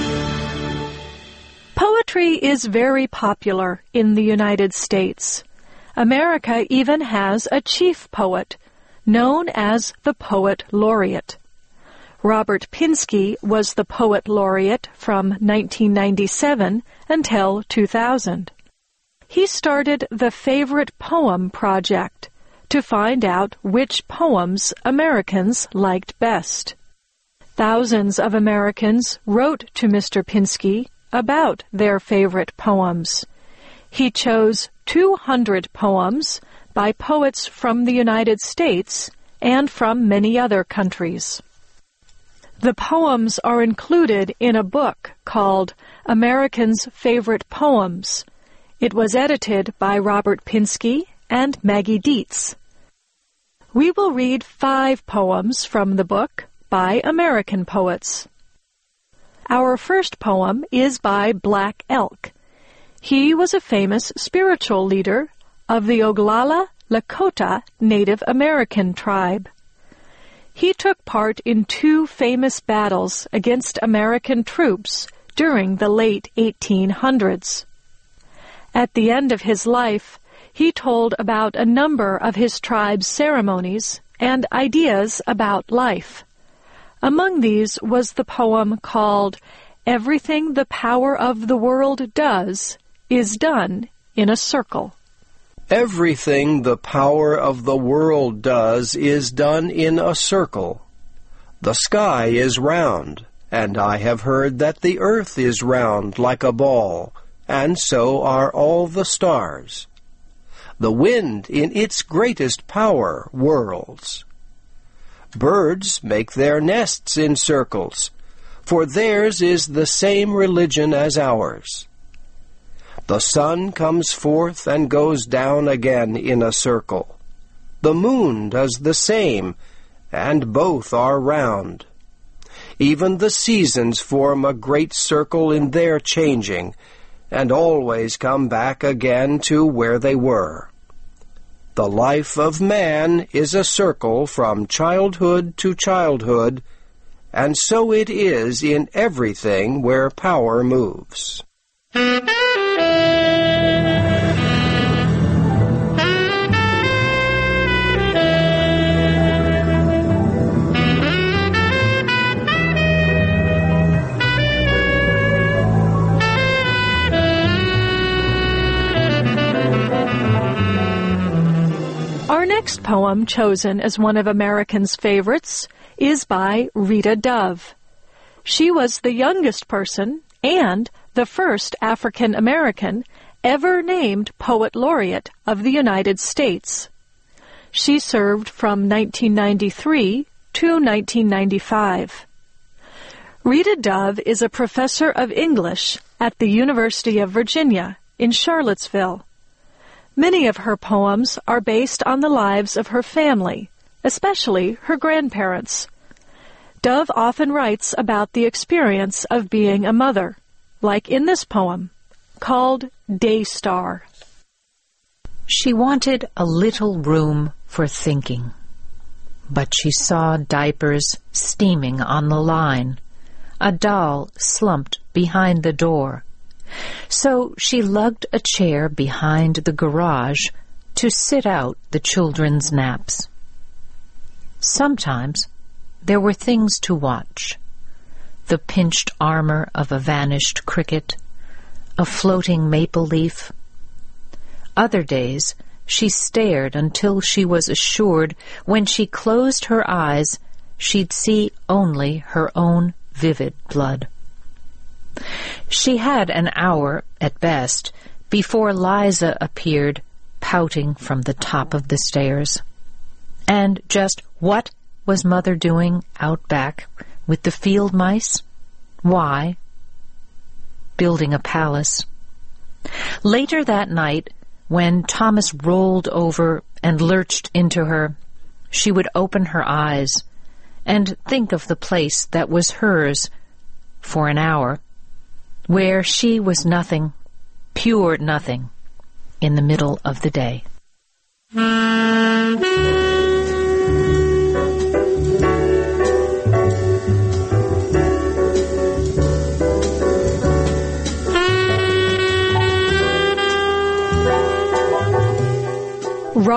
Poetry is very popular in the United States. America even has a chief poet, known as the Poet Laureate. Robert Pinsky was the Poet Laureate from 1997 until 2000. He started the Favorite Poem Project to find out which poems Americans liked best. Thousands of Americans wrote to Mr. Pinsky about their favorite poems. He chose 200 poems by poets from the United States and from many other countries. The poems are included in a book called Americans' Favorite Poems. It was edited by Robert Pinsky and Maggie Dietz. We will read 5 poems from the book by American poets. Our first poem is by Black Elk. He was a famous spiritual leader of the Oglala Lakota Native American tribe. He took part in 2 famous battles against American troops during the late 1800s. At the end of his life, he told about a number of his tribe's ceremonies and ideas about life. Among these was the poem called Everything the Power of the World Does is Done in a Circle. Everything the power of the world does is done in a circle. The sky is round, and I have heard that the earth is round like a ball, and so are all the stars. The wind in its greatest power whirls. Birds make their nests in circles, for theirs is the same religion as ours. The sun comes forth and goes down again in a circle. The moon does the same, and both are round. Even the seasons form a great circle in their changing, and always come back again to where they were. The life of man is a circle from childhood to childhood, and so it is in everything where power moves. Our next poem, chosen as one of Americans' favorites, is by Rita Dove. She was the youngest person and the first African American ever named Poet Laureate of the United States. She served from 1993 to 1995. Rita Dove is a professor of English at the University of Virginia in Charlottesville. Many of her poems are based on the lives of her family, especially her grandparents. Dove often writes about the experience of being a mother, like in this poem, called Daystar. She wanted a little room for thinking, but she saw diapers steaming on the line, a doll slumped behind the door. So she lugged a chair behind the garage to sit out the children's naps. Sometimes there were things to watch: the pinched armor of a vanished cricket, a floating maple leaf. Other days she stared until she was assured when she closed her eyes she'd see only her own vivid blood. She had an hour, at best, before Liza appeared, pouting from the top of the stairs. And just what was Mother doing out back with the field mice? Why? Building a palace. Later that night, when Thomas rolled over and lurched into her, she would open her eyes and think of the place that was hers for an hour, where she was nothing, pure nothing, in the middle of the day.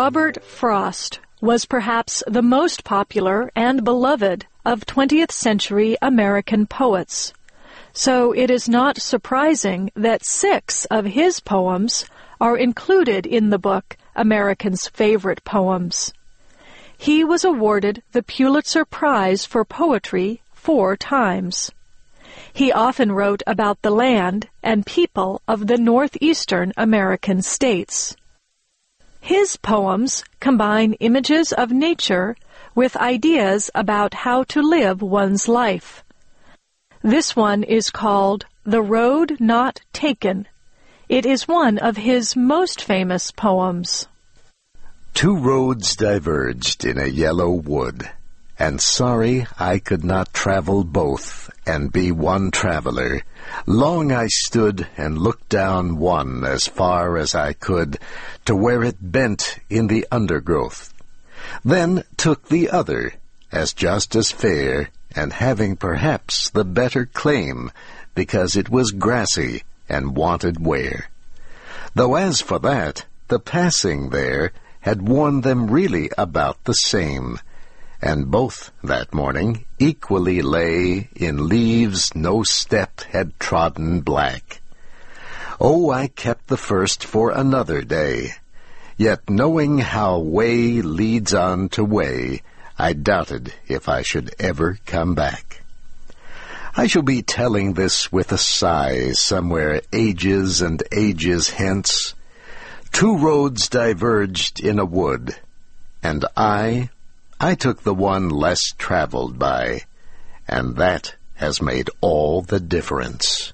Robert Frost was perhaps the most popular and beloved of 20th century American poets, so it is not surprising that 6 of his poems are included in the book Americans' Favorite Poems. He was awarded the Pulitzer Prize for Poetry 4 times. He often wrote about the land and people of the northeastern American states. His poems combine images of nature with ideas about how to live one's life. This one is called The Road Not Taken. It is one of his most famous poems. 2 roads diverged in a yellow wood, and sorry I could not travel both and be one traveler. Long I stood and looked down one as far as I could to where it bent in the undergrowth. Then took the other, as just as fair, and having perhaps the better claim, because it was grassy and wanted wear. Though as for that, the passing there had worn them really about the same, and both that morning equally lay in leaves no step had trodden black. Oh, I kept the first for another day, yet knowing how way leads on to way, I doubted if I should ever come back. I shall be telling this with a sigh somewhere ages and ages hence. 2 roads diverged in a wood, and I took the one less traveled by, and that has made all the difference.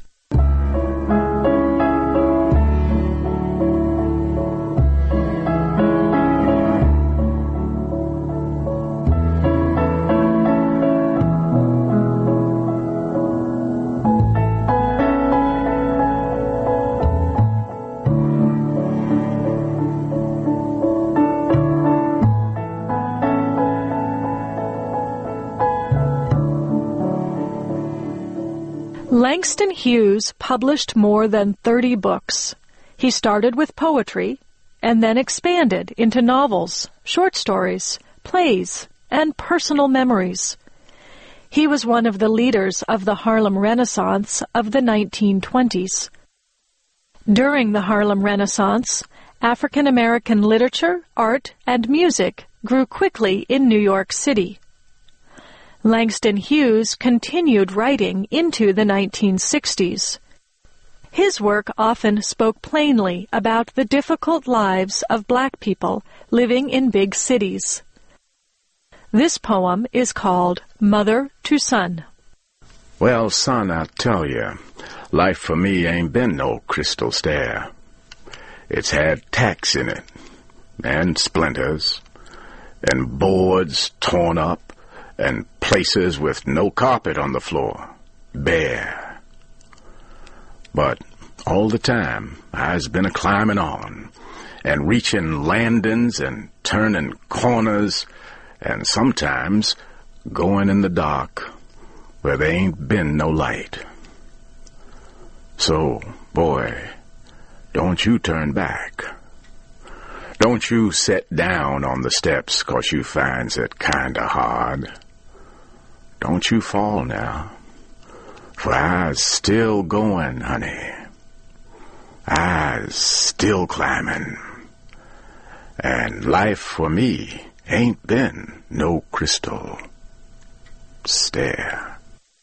Langston Hughes published more than 30 books. He started with poetry and then expanded into novels, short stories, plays, and personal memories. He was one of the leaders of the Harlem Renaissance of the 1920s. During the Harlem Renaissance, African American literature, art, and music grew quickly in New York City. Langston Hughes continued writing into the 1960s. His work often spoke plainly about the difficult lives of black people living in big cities. This poem is called Mother to Son. Well, son, I tell you, life for me ain't been no crystal stair. It's had tacks in it, and splinters, and boards torn up, and places with no carpet on the floor, bare. But all the time, I's been a-climbing on, and reaching landings and turning corners, and sometimes going in the dark where there ain't been no light. So, boy, don't you turn back. Don't you set down on the steps 'cause you finds it kinda hard. Don't you fall now, for I's still going, honey. I's still climbing. And life for me ain't been no crystal stair.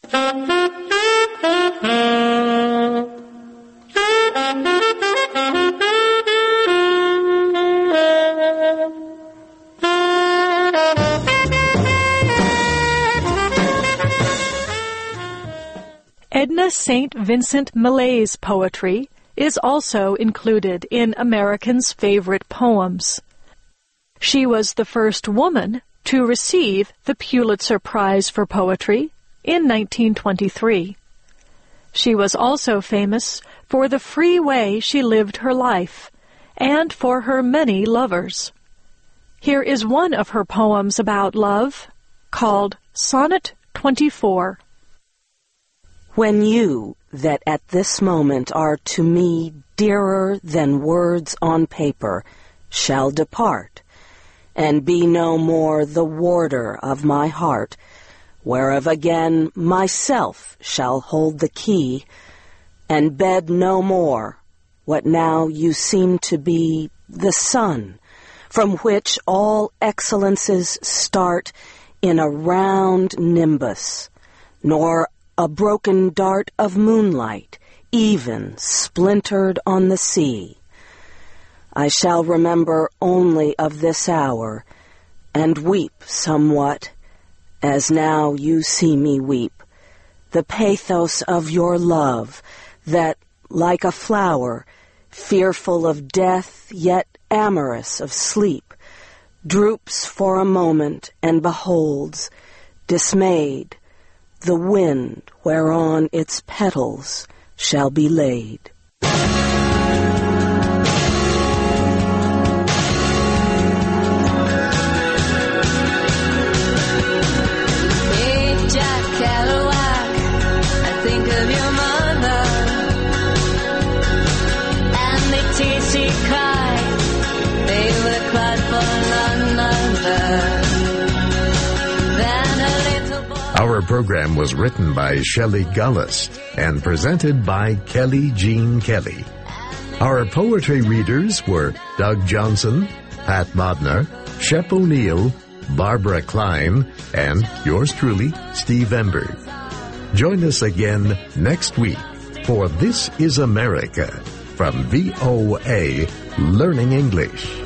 Edna St. Vincent Millay's poetry is also included in Americans' Favorite Poems. She was the first woman to receive the Pulitzer Prize for Poetry in 1923. She was also famous for the free way she lived her life and for her many lovers. Here is one of her poems about love, called Sonnet 24. When you, that at this moment are to me dearer than words on paper, shall depart, and be no more the warder of my heart, whereof again myself shall hold the key, and bed no more what now you seem to be the sun, from which all excellences start in a round nimbus, nor a broken dart of moonlight, even splintered on the sea. I shall remember only of this hour, and weep somewhat, as now you see me weep, the pathos of your love, that, like a flower, fearful of death, yet amorous of sleep, droops for a moment and beholds, dismayed, the wind whereon its petals shall be laid. Our program was written by Shelley Gullis and presented by Kelly Jean Kelly. Our poetry readers were Doug Johnson, Pat Modner, Shep O'Neill, Barbara Klein, and yours truly, Steve Ember. Join us again next week for This is America from VOA Learning English.